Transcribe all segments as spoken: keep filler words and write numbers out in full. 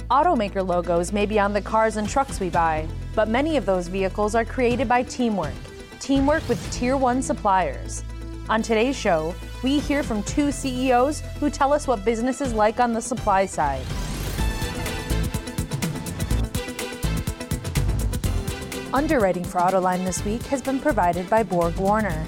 Automaker logos may be on the cars and trucks we buy, but many of those vehicles are created by teamwork. Teamwork with Tier one suppliers. On today's show, we hear from two C E Os who tell us what business is like on the supply side. Underwriting for Autoline this week has been provided by Borg Warner.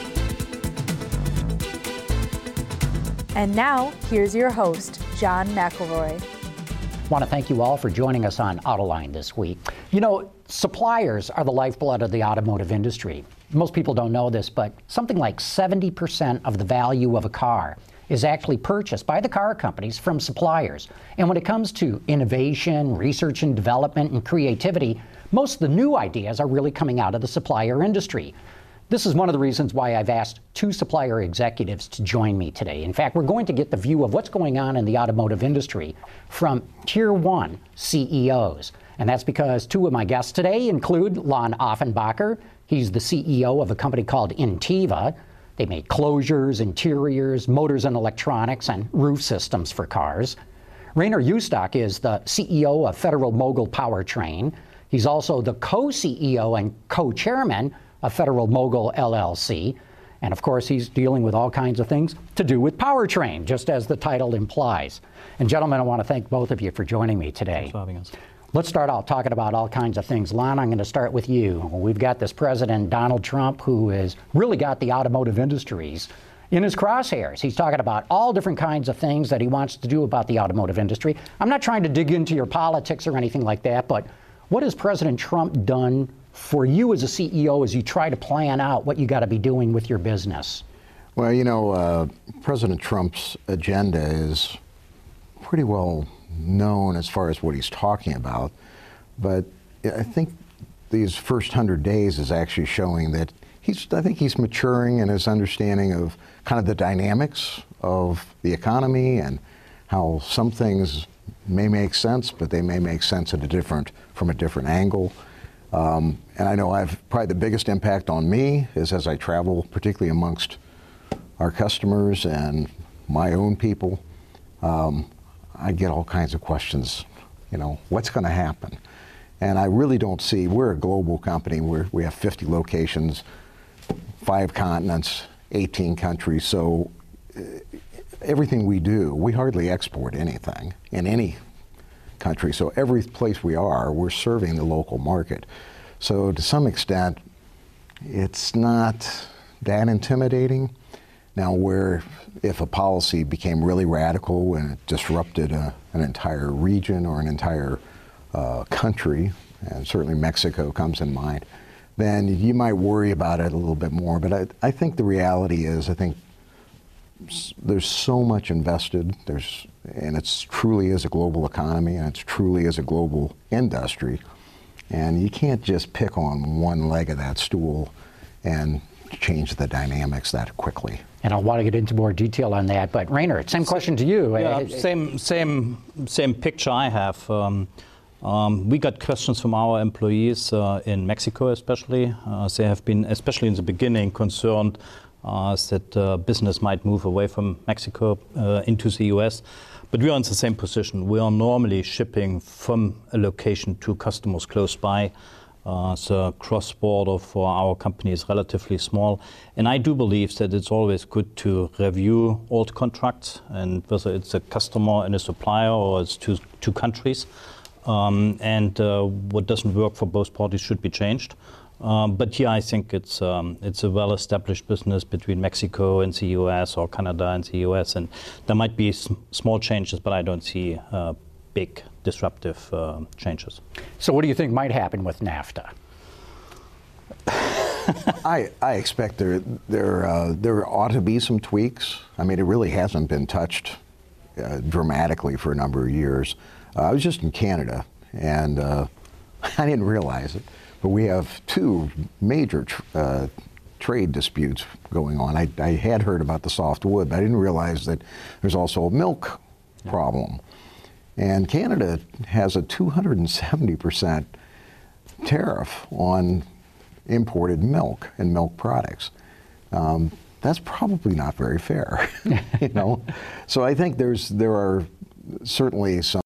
And now, here's your host, John McElroy. I want to thank you all for joining us on Autoline this week. You know, suppliers are the lifeblood of the automotive industry. Most people don't know this, but something like seventy percent of the value of a car is actually purchased by the car companies from suppliers. And when it comes to innovation, research and development, and creativity, most of the new ideas are really coming out of the supplier industry. This is one of the reasons why I've asked two supplier executives to join me today. In fact, we're going to get the view of what's going on in the automotive industry from Tier one C E Os. And that's because two of my guests today include Lon Offenbacher. He's the C E O of a company called Intiva. They make closures, interiors, motors and electronics, and roof systems for cars. Rainer Ustock is the C E O of Federal Mogul Powertrain. He's also the co-C E O and co-chairman of Federal Mogul L L C. And of course, he's dealing with all kinds of things to do with powertrain, just as the title implies. And gentlemen, I want to thank both of you for joining me today. Thanks for having us. Let's start out talking about all kinds of things. Lon, I'm going to start with you. We've got this President Donald Trump who has really got the automotive industries in his crosshairs. He's talking about all different kinds of things that he wants to do about the automotive industry. I'm not trying to dig into your politics or anything like that, but what has President Trump done for you as a C E O as you try to plan out what you got to be doing with your business? Well, you know, uh, President Trump's agenda is pretty well known as far as what he's talking about, but I think these first hundred days is actually showing that he's, I think he's maturing in his understanding of kind of the dynamics of the economy and how some things may make sense, but they may make sense at a different, from a different angle. Um, and I know I've probably the biggest impact on me is as I travel, particularly amongst our customers and my own people, um, I get all kinds of questions, you know, what's going to happen? And I really don't see, we're a global company, we're, we have fifty locations, five continents, eighteen countries, so uh, everything we do, we hardly export anything in any country. So every place we are, we're serving the local market. So to some extent, it's not that intimidating. Now, where if a policy became really radical and it disrupted a, an entire region or an entire uh, country, and certainly Mexico comes in mind, then you might worry about it a little bit more. But I, I think the reality is, I think there's so much invested, there's, and it's truly is a global economy, and it's truly is a global industry. And you can't just pick on one leg of that stool and change the dynamics that quickly. And I want to get into more detail on that, but Rainer, same question to you. Yeah, same, same, same picture I have. Um, um, we got questions from our employees uh, in Mexico especially. Uh, they have been, especially in the beginning, concerned Uh, that uh, business might move away from Mexico uh, into the U S. But we are in the same position. We are normally shipping from a location to customers close by. Uh, the cross-border for our company is relatively small. And I do believe that it's always good to review old contracts, and whether it's a customer and a supplier or it's two, two countries. Um, and uh, what doesn't work for both parties should be changed. Um, but here I think it's um, it's a well-established business between Mexico and the U S or Canada and the U S, and there might be sm small changes, but I don't see uh, big disruptive uh, changes. So what do you think might happen with NAFTA? I, I expect there there uh, there ought to be some tweaks. I mean, it really hasn't been touched uh, dramatically for a number of years. Uh, I was just in Canada, and uh, I didn't realize it, but we have two major tr uh, trade disputes going on. I, I had heard about the softwood, but I didn't realize that there's also a milk problem. And Canada has a two hundred seventy percent tariff on imported milk and milk products. Um, that's probably not very fair, you know. So I think there's there are certainly some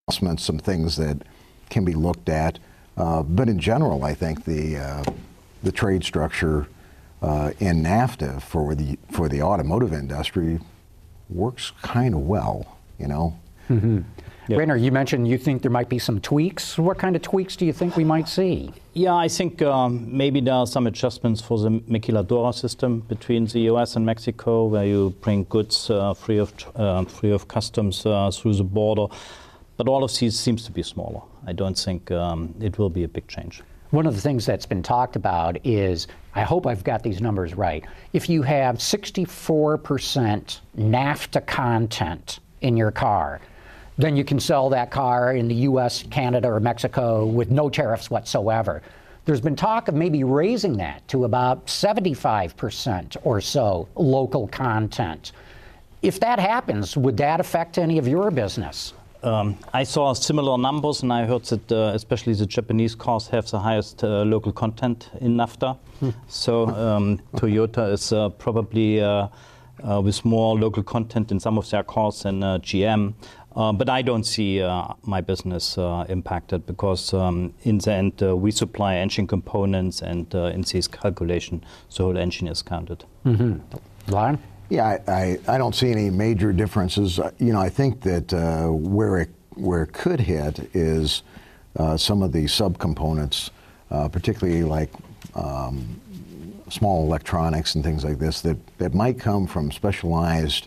some things that can be looked at. Uh, but in general, I think the uh, the trade structure uh, in NAFTA for the for the automotive industry works kind of well, you know. Mm-hmm. Yep. Rainer, you mentioned you think there might be some tweaks. What kind of tweaks do you think we might see? Yeah, I think um, maybe there are some adjustments for the maquiladora system between the U S and Mexico, where you bring goods uh, free of uh, free of customs uh, through the border. But all of these seems to be smaller. I don't think um, it will be a big change. One of the things that's been talked about is, I hope I've got these numbers right, if you have sixty-four percent NAFTA content in your car, then you can sell that car in the U S, Canada, or Mexico with no tariffs whatsoever. There's been talk of maybe raising that to about seventy-five percent or so local content. If that happens, would that affect any of your business? Um, I saw similar numbers, and I heard that uh, especially the Japanese cars have the highest uh, local content in NAFTA. Hmm. So um, Toyota is uh, probably uh, uh, with more local content in some of their cars than uh, G M. Uh, but I don't see uh, my business uh, impacted because um, in the end uh, we supply engine components, and uh, in this calculation the whole engine is counted. Mm-hmm. Lon? Yeah, I, I, I don't see any major differences. Uh, you know, I think that uh, where it where it could hit is uh, some of the subcomponents, uh, particularly like um, small electronics and things like this that, that might come from specialized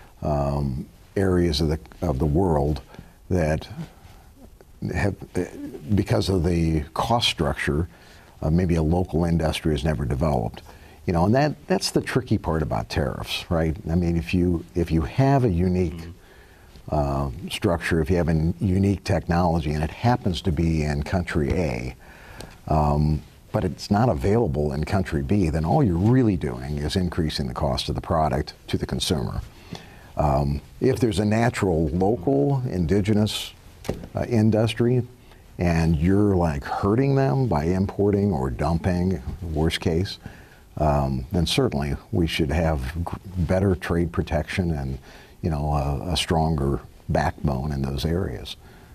um, areas of the of the world that have, because of the cost structure, uh, maybe a local industry has never developed. You know, and that that's the tricky part about tariffs, right? I mean, if you if you have a unique uh, structure, if you have a unique technology, and it happens to be in country A, um, but it's not available in country B, then all you're really doing is increasing the cost of the product to the consumer. Um, if there's a natural, local, indigenous uh, industry, and you're like hurting them by importing or dumping, worst case, um, then certainly we should have better trade protection and, you know, a, a stronger backbone in those areas.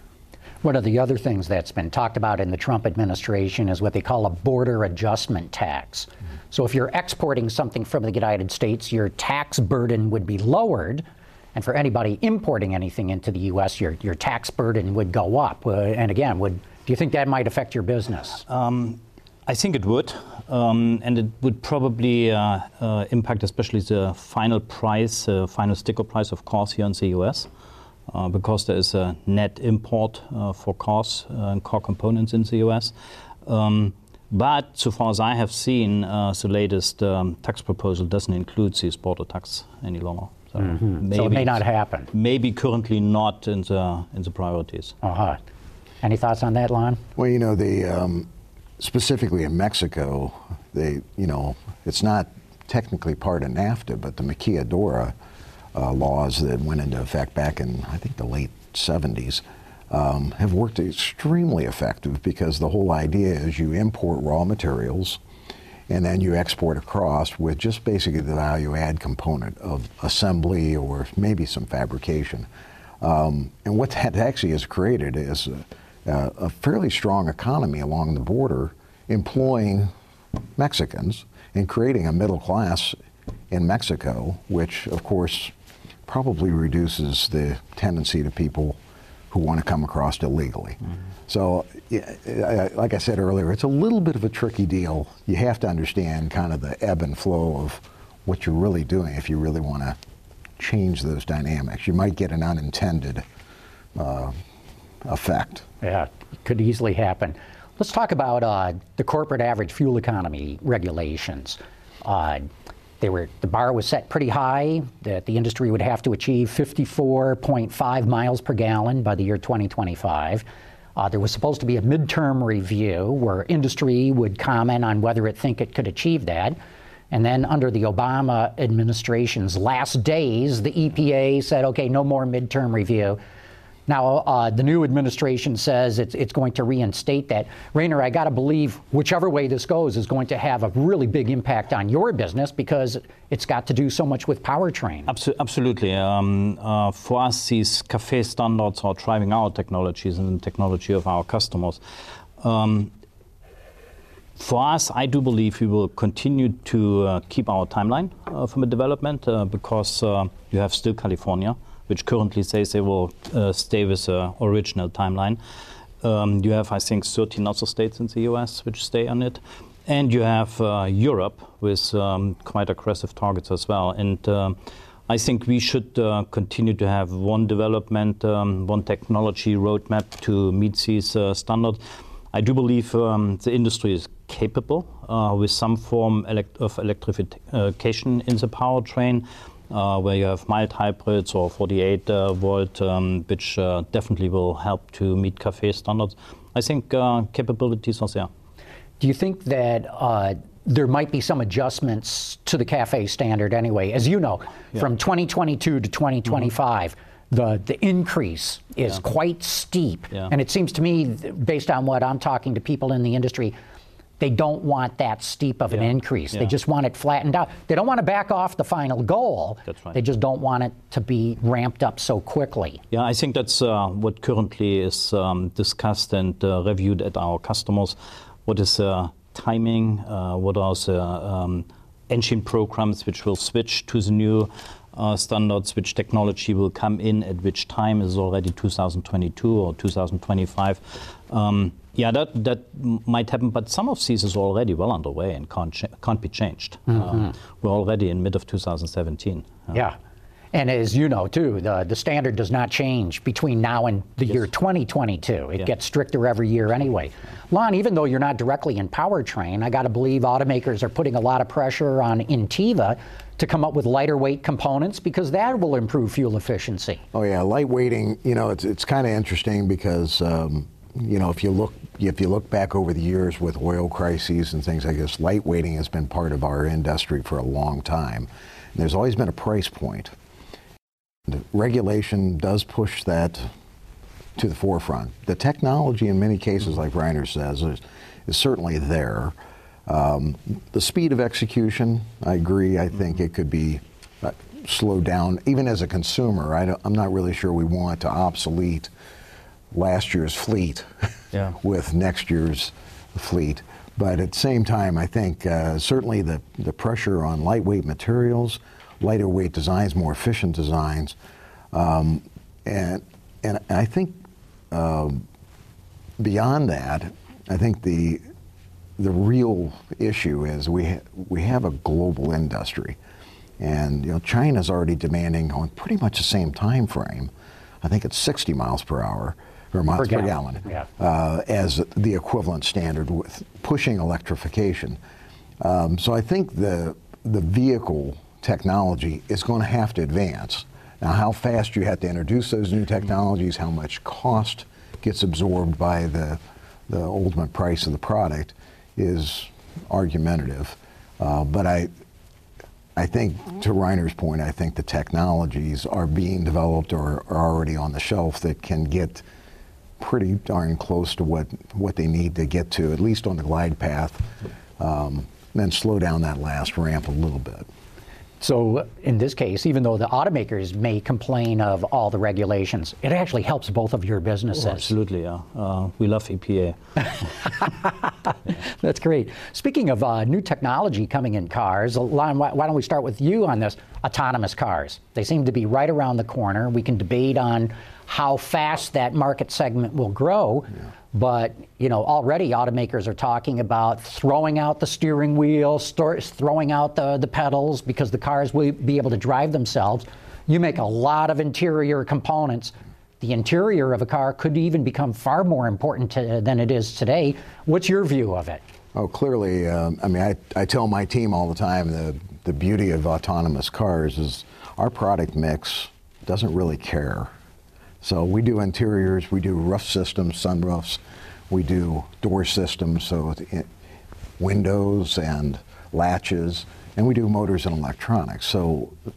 One of the other things that's been talked about in the Trump administration is what they call a border adjustment tax. Mm-hmm. So if you're exporting something from the United States, your tax burden would be lowered. And for anybody importing anything into the U S, your, your tax burden would go up. Uh, and again, would do you think that might affect your business? Um, I think it would. Um, and it would probably uh, uh, impact especially the final price, uh, final sticker price of cars here in the U S. Uh, because there is a net import uh, for cars uh, and car components in the U S. Um, but so far as I have seen, uh, the latest um, tax proposal doesn't include this border tax any longer. So, mm-hmm. maybe so it may not happen. Maybe currently not in the in the priorities. Uh-huh. Any thoughts on that, Lon? Well, you know, the um, specifically in Mexico, they, you know, it's not technically part of NAFTA, but the maquiladora Uh, laws that went into effect back in, I think, the late seventies, um, have worked extremely effective because the whole idea is you import raw materials and then you export across with just basically the value add component of assembly or maybe some fabrication. Um, and what that actually has created is a, a fairly strong economy along the border, employing Mexicans and creating a middle class in Mexico, which, of course, probably reduces the tendency to people who want to come across illegally. Mm-hmm. So, yeah, like I said earlier, it's a little bit of a tricky deal. You have to understand kind of the ebb and flow of what you're really doing if you really want to change those dynamics. You might get an unintended uh, effect. Yeah, it could easily happen. Let's talk about uh, the corporate average fuel economy regulations. Uh, They were, the bar was set pretty high, that the industry would have to achieve fifty-four point five miles per gallon by the year twenty twenty-five. Uh, there was supposed to be a midterm review where industry would comment on whether it think it could achieve that. And then under the Obama administration's last days, the E P A said, okay, no more midterm review. Now, uh, the new administration says it's, it's going to reinstate that. Rainer, I got to believe whichever way this goes is going to have a really big impact on your business because it's got to do so much with powertrain. Absol- absolutely. Um, uh, for us, these CAFE standards are driving our technologies and the technology of our customers. Um, For us, I do believe we will continue to uh, keep our timeline uh, from a development uh, because uh, you have still California, which currently says they will uh, stay with the original timeline. Um, you have, I think, thirteen other states in the U S which stay on it. And you have uh, Europe with um, quite aggressive targets as well. And uh, I think we should uh, continue to have one development, um, one technology roadmap to meet these uh, standards. I do believe um, the industry is capable uh, with some form elect- of electrification in the powertrain, uh, where you have mild hybrids or forty-eight uh, volt, um, which uh, definitely will help to meet CAFE standards. I think uh, capabilities are there. Do you think that uh, there might be some adjustments to the CAFE standard anyway? As you know, yeah. from twenty twenty-two to twenty twenty-five, mm-hmm. the, the increase is yeah. quite steep. Yeah. And it seems to me, based on what I'm talking to people in the industry, they don't want that steep of an yeah. increase. Yeah. They just want it flattened out. They don't want to back off the final goal. That's right. They just don't want it to be ramped up so quickly. Yeah, I think that's uh, what currently is um, discussed and uh, reviewed at our customers. What is uh, timing? Uh, what are the um, engine programs which will switch to the new uh, standards? Which technology will come in at which time? Is it already two thousand twenty-two or two thousand twenty-five? Um, Yeah, that that might happen, but some of these is already well underway and can't ch- can't be changed. Mm-hmm. Um, we're already in mid of two thousand seventeen. Uh, yeah, and as you know too, the the standard does not change between now and the yes. year twenty twenty-two. It yeah. gets stricter every year anyway. Lon, even though you're not directly in powertrain, I got to believe automakers are putting a lot of pressure on Intiva to come up with lighter weight components because that will improve fuel efficiency. Oh yeah, lightweighting. You know, it's it's kind of interesting because. Um, You know, if you look if you look back over the years with oil crises and things like this, lightweighting has been part of our industry for a long time. And there's always been a price point. The regulation does push that to the forefront. The technology, in many cases, like Rainer says, is, is certainly there. Um, the speed of execution, I agree. I think it could be uh, slowed down. Even as a consumer, I don't, I'm not really sure we want to obsolete last year's fleet yeah. with next year's fleet. But at the same time, I think uh, certainly the, the pressure on lightweight materials, lighter weight designs, more efficient designs, um, and and I think um, beyond that, I think the the real issue is we ha- we have a global industry, and you know China's already demanding on pretty much the same time frame. I think it's sixty miles per hour. Or miles per, per gallon, yeah. uh, as the equivalent standard with pushing electrification. Um, so I think the the vehicle technology is going to have to advance. Now, how fast you have to introduce those new technologies, how much cost gets absorbed by the the ultimate price of the product is argumentative. Uh, but I I think, to Rainer's point, I think the technologies are being developed or are already on the shelf that can get pretty darn close to what, what they need to get to, at least on the glide path, um, then slow down that last ramp a little bit. So in this case, even though the automakers may complain of all the regulations, it actually helps both of your businesses. Oh, absolutely, yeah. Uh, we love E P A. yeah. That's great. Speaking of uh, new technology coming in cars, Lon, why, why don't we start with you on this? Autonomous cars. They seem to be right around the corner. We can debate on how fast that market segment will grow. Yeah. But, you know, already automakers are talking about throwing out the steering wheel, st- throwing out the, the pedals because the cars will be able to drive themselves. You make a lot of interior components. The interior of a car could even become far more important to, than it is today. What's your view of it? Oh, clearly, um, I mean, I, I tell my team all the time the, the beauty of autonomous cars is our product mix doesn't really care. So we do interiors, we do roof systems, sunroofs, we do door systems, so windows and latches, and we do motors and electronics. So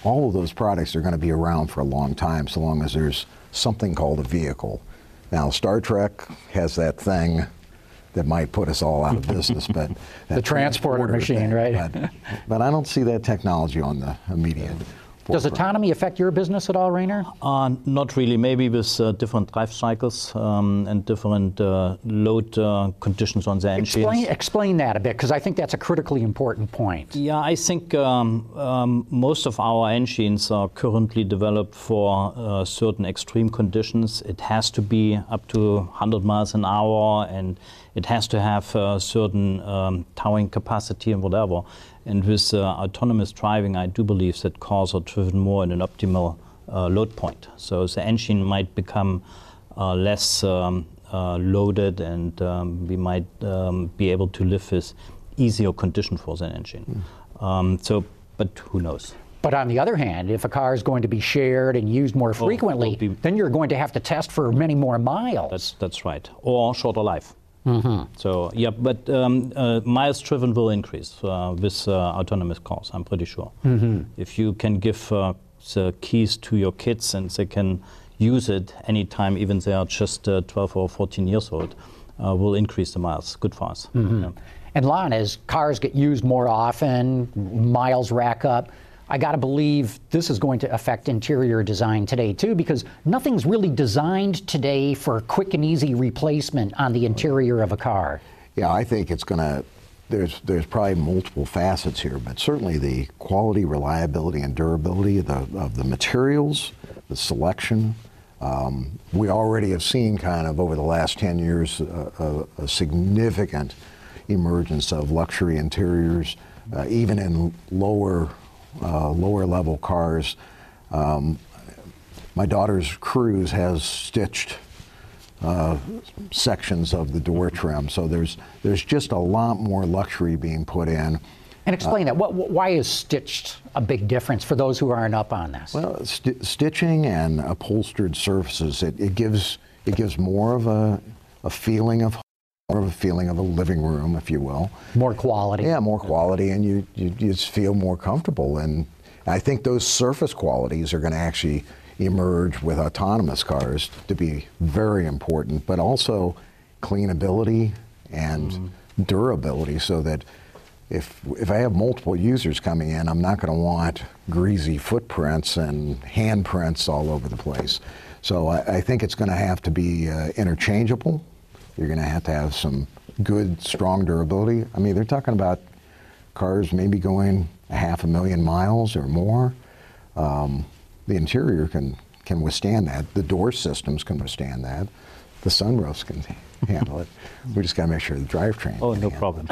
all of those products are going to be around for a long time, so long as there's something called a vehicle. Now, Star Trek has that thing that might put us all out of business, but the transporter machine, thing, right? But, but I don't see that technology on the immediate. Does autonomy affect your business at all, Rainer? Uh, not really. Maybe with uh, different drive cycles um, and different uh, load uh, conditions on the engines. Explain, explain that a bit, because I think that's a critically important point. Yeah, I think um, um, most of our engines are currently developed for uh, certain extreme conditions. It has to be up to one hundred miles an hour, and it has to have a certain um, towing capacity and whatever. And with uh, autonomous driving, I do believe that cars are driven more in an optimal uh, load point. So the engine might become uh, less um, uh, loaded, and um, we might um, be able to live with easier condition for the engine. Mm. Um, so, but who knows? But on the other hand, if a car is going to be shared and used more frequently, oh, be, then you're going to have to test for many more miles. That's, that's right. Or shorter life. Mm-hmm. So, yeah, but um, uh, miles driven will increase uh, with uh, autonomous cars, I'm pretty sure. Mm-hmm. If you can give uh, the keys to your kids and they can use it anytime, even they are just uh, twelve or fourteen years old, uh, will increase the miles. Good for us. Mm-hmm. Yeah. And Lon, as cars get used more often, miles rack up, I got to believe this is going to affect interior design today, too, because nothing's really designed today for quick and easy replacement on the interior of a car. Yeah, I think it's going to, there's there's probably multiple facets here, but certainly the quality, reliability, and durability of the, of the materials, the selection. Um, we already have seen kind of over the last ten years a, a, a significant emergence of luxury interiors, uh, even in lower Uh, lower level cars. Um, my daughter's Cruze has stitched uh, sections of the door trim, so there's there's just a lot more luxury being put in. And explain uh, that. What, why is stitched a big difference for those who aren't up on this? Well, st stitching and upholstered surfaces, it, it gives it gives more of a, a feeling of more of a feeling of a living room, if you will. More quality. Yeah, more quality, and you, you, you just feel more comfortable. And I think those surface qualities are going to actually emerge with autonomous cars to be very important, but also cleanability and mm. durability, so that if, if I have multiple users coming in, I'm not going to want greasy footprints and handprints all over the place. So I, I think it's going to have to be uh, interchangeable. You're going to have to have some good, strong durability. I mean, they're talking about cars maybe going a half a million miles or more. Um, the interior can, can withstand that. The door systems can withstand that. The sunroofs can handle it. We just got to make sure the drivetrain. Oh, no problem.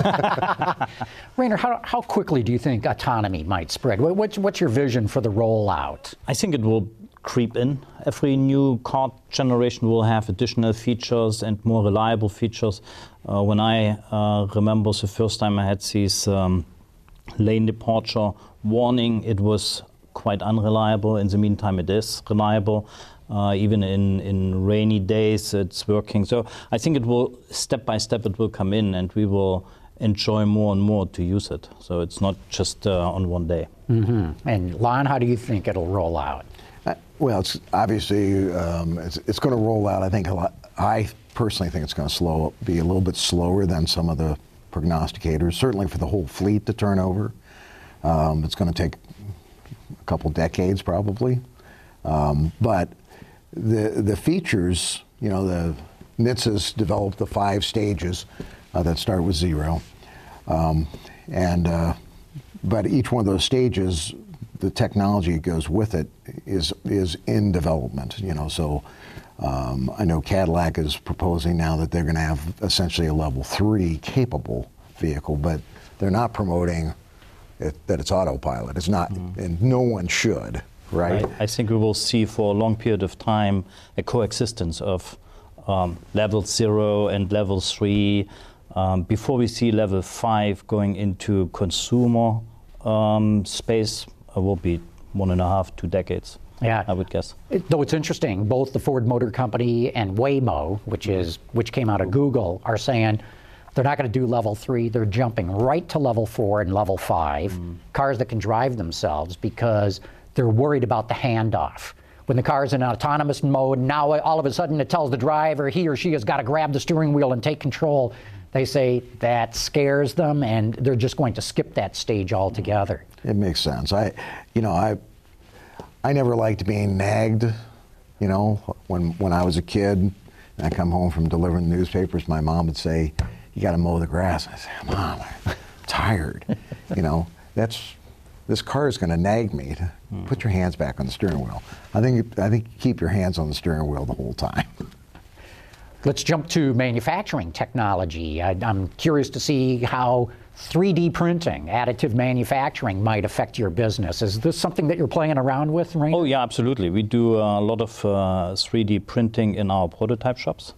Rainer, how, how quickly do you think autonomy might spread? What's, what's your vision for the rollout? I think it will creep in. Every new car generation will have additional features and more reliable features. Uh, when I uh, remember the first time I had this um, lane departure warning, it was quite unreliable. In the meantime, it is reliable. Uh, even in, in rainy days, it's working. So I think it will, step by step, it will come in, and we will enjoy more and more to use it. So it's not just uh, on one day. Mm-hmm. And Lon, how do you think it'll roll out? Uh, well, it's obviously um, it's, it's going to roll out. I think a lot. I personally think it's going to slow, be a little bit slower than some of the prognosticators. Certainly for the whole fleet to turn over, um, it's going to take a couple decades probably. Um, but the the features, you know, the N H T S A's developed the five stages uh, that start with zero, um, and uh, but each one of those stages, the technology that goes with it is is in development. You know, so um, I know Cadillac is proposing now that they're going to have essentially a level three capable vehicle, but they're not promoting it, that it's autopilot. It's not, mm-hmm. and no one should, right? I, I think we will see for a long period of time a coexistence of um, level zero and level three um, before we see level five going into consumer um, space. It will be one and a half, two decades, yeah. I would guess. It, though it's interesting, both the Ford Motor Company and Waymo, which is which came out of Google, are saying They're not going to do level three. They're jumping right to level four and level five, mm. cars that can drive themselves, because they're worried about the handoff. When the car's in autonomous mode, now all of a sudden it tells the driver he or she has got to grab the steering wheel and take control. They say that scares them, and they're just going to skip that stage altogether. It makes sense. I, you know, I, I never liked being nagged. You know, when when I was a kid, and I come home from delivering newspapers, my mom would say, "You got to mow the grass." I say, "Mom, I'm tired." You know, that's this car is going to nag me. To mm. Put your hands back on the steering wheel. I think I think keep your hands on the steering wheel the whole time. Let's jump to manufacturing technology. I, I'm curious to see how three D printing, additive manufacturing might affect your business. Is this something that you're playing around with, Rainer? Oh, yeah, absolutely. We do a lot of uh, three D printing in our prototype shops.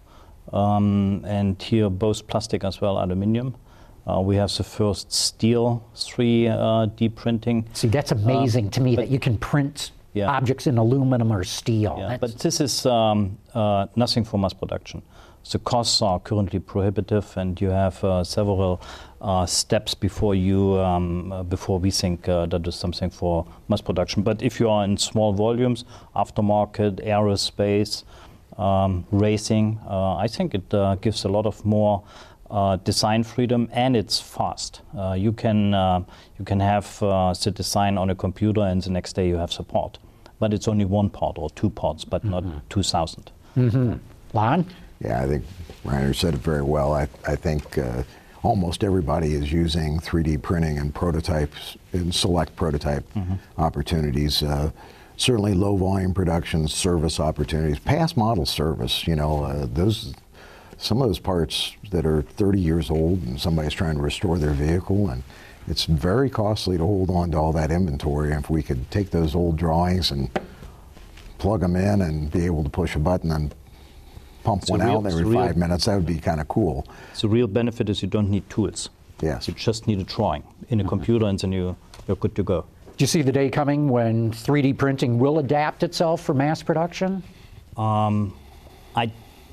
Um, and here both plastic as well aluminum. Uh, we have the first steel three D printing. See, that's amazing uh, to me that you can print yeah. objects in aluminum or steel. Yeah, but this is um, uh, nothing for mass production. The costs are currently prohibitive, and you have uh, several uh, steps before you um, uh, before we think uh, that is something for mass production. But if you are in small volumes, aftermarket, aerospace, um, racing, uh, I think it uh, gives a lot of more uh, design freedom, and it's fast. Uh, you can uh, you can have uh, the design on a computer, and the next day you have support. But it's only one part or two parts, but mm-hmm. not two thousand. Mm-hmm. Lon? Yeah, I think Rainer said it very well. I, I think uh, almost everybody is using three D printing and prototypes, in select prototype mm-hmm. opportunities. Uh, certainly low volume production, service opportunities, past model service, you know, uh, those, some of those parts that are thirty years old and somebody's trying to restore their vehicle, and it's very costly to hold on to all that inventory. And if we could take those old drawings and plug them in and be able to push a button and pump it's one real, out every five real, minutes, that would be kind of cool. The real benefit is you don't need tools. Yes. You just need a drawing in a mm-hmm. computer, and then you, you're good to go. Do you see the day coming when three D printing will adapt itself for mass production? Um, I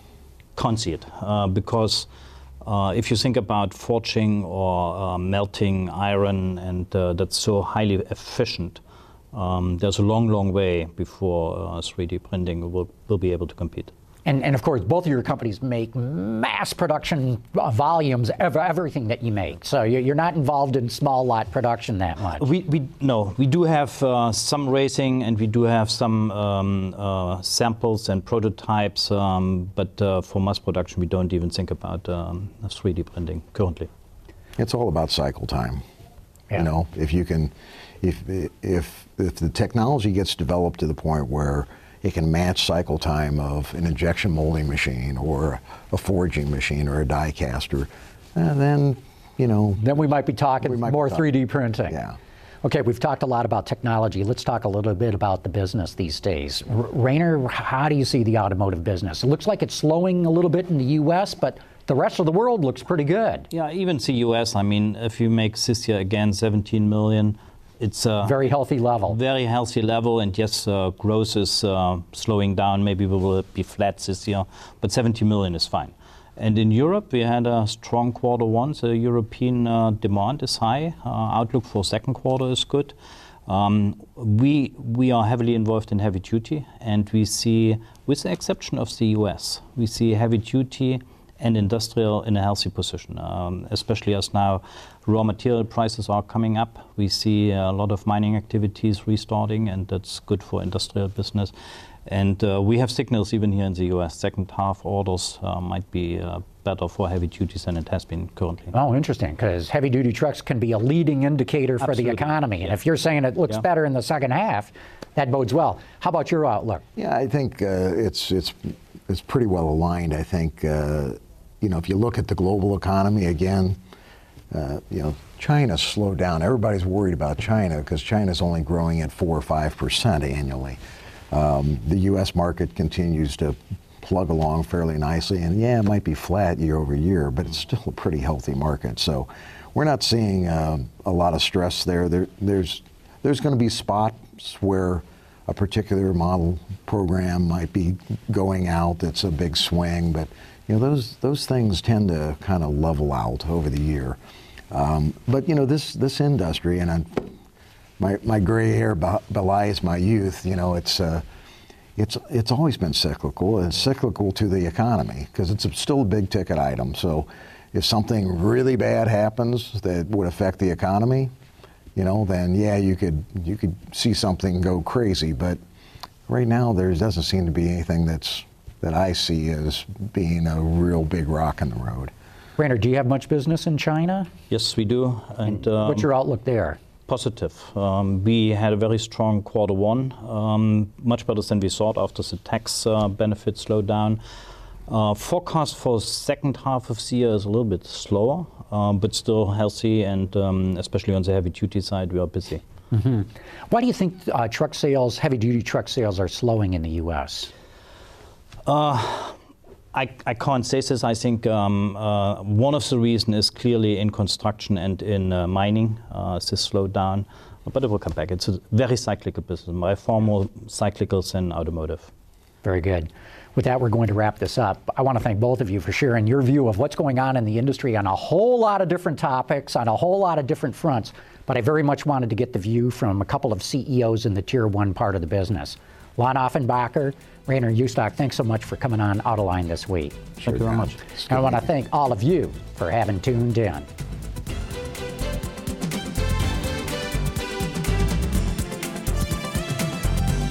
can't see it, uh, because uh, if you think about forging or uh, melting iron, and uh, that's so highly efficient, um, there's a long, long way before uh, three D printing will, will be able to compete. And, and of course, both of your companies make mass production volumes of everything that you make. So you're not involved in small lot production that much. We, we no, we do have uh, some racing, and we do have some um, uh, samples and prototypes. Um, but uh, for mass production, we don't even think about um, three D printing currently. It's all about cycle time. Yeah. You know, if you can, if if if the technology gets developed to the point where it can match cycle time of an injection molding machine or a forging machine or a die caster, and then, you know... Then we might be talking might more be talking. three D printing. Yeah. Okay, we've talked a lot about technology. Let's talk a little bit about the business these days. R- Rainer, how do you see the automotive business? It looks like it's slowing a little bit in the U S, but the rest of the world looks pretty good. Yeah, even the U S, I mean, if you make this year again seventeen million, it's a very healthy level. Very healthy level, and yes, uh, growth is uh, slowing down. Maybe we will be flat this year, but seventy million is fine. And in Europe, we had a strong quarter one. The European uh, demand is high. Uh, outlook for second quarter is good. Um, we we are heavily involved in heavy duty, and we see, with the exception of the U S, we see heavy duty and industrial in a healthy position, um, especially as now raw material prices are coming up. We see a lot of mining activities restarting, and that's good for industrial business. And uh, we have signals even here in the U S. Second half orders uh, might be uh, better for heavy duties than it has been currently. Oh, interesting, because heavy duty trucks can be a leading indicator for Absolutely. the economy. Yeah. And if you're saying it looks yeah. better in the second half, that bodes well. How about your outlook? Yeah, I think uh, it's it's it's pretty well aligned. I think uh, you know, if you look at the global economy again, uh, you know, China slowed down. Everybody's worried about China because China's only growing at four or five percent annually. Um, the U S market continues to plug along fairly nicely, and yeah, it might be flat year over year, but it's still a pretty healthy market. So we're not seeing uh, a lot of stress there. there there's there's going to be spots where a particular model program might be going out. It's a big swing, but you know those those things tend to kind of level out over the year. Um, but you know this this industry, and I'm, my my gray hair belies my youth. You know it's uh, it's it's always been cyclical. It's cyclical to the economy because it's a, still a big ticket item. So if something really bad happens that would affect the economy, you know, then yeah, you could you could see something go crazy. But right now, there doesn't seem to be anything that's that I see as being a real big rock in the road. Rainer, do you have much business in China? Yes, we do. And um, what's your outlook there? Positive. Um, we had a very strong quarter one, um, much better than we thought after the tax uh, benefit slowed down. Uh, forecast for the second half of the year is a little bit slower, um, but still healthy, and um, especially on the heavy-duty side, we are busy. Mm-hmm. Why do you think uh, truck sales, heavy-duty truck sales, are slowing in the U S? Uh, I, I can't say this. I think um, uh, one of the reasons is clearly in construction and in uh, mining. Uh, this slowed down, but it will come back. It's a very cyclical business, by far more cyclical than automotive. Very good. With that, we're going to wrap this up. I want to thank both of you for sharing your view of what's going on in the industry on a whole lot of different topics, on a whole lot of different fronts. But I very much wanted to get the view from a couple of C E Os in the Tier one part of the business. Lon Offenbacher, Rainer Ustock, thanks so much for coming on Autoline this week. Sure, thank you very much. And I want to thank all of you for having tuned in.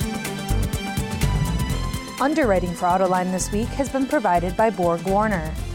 Underwriting for Autoline this week has been provided by Borg Warner.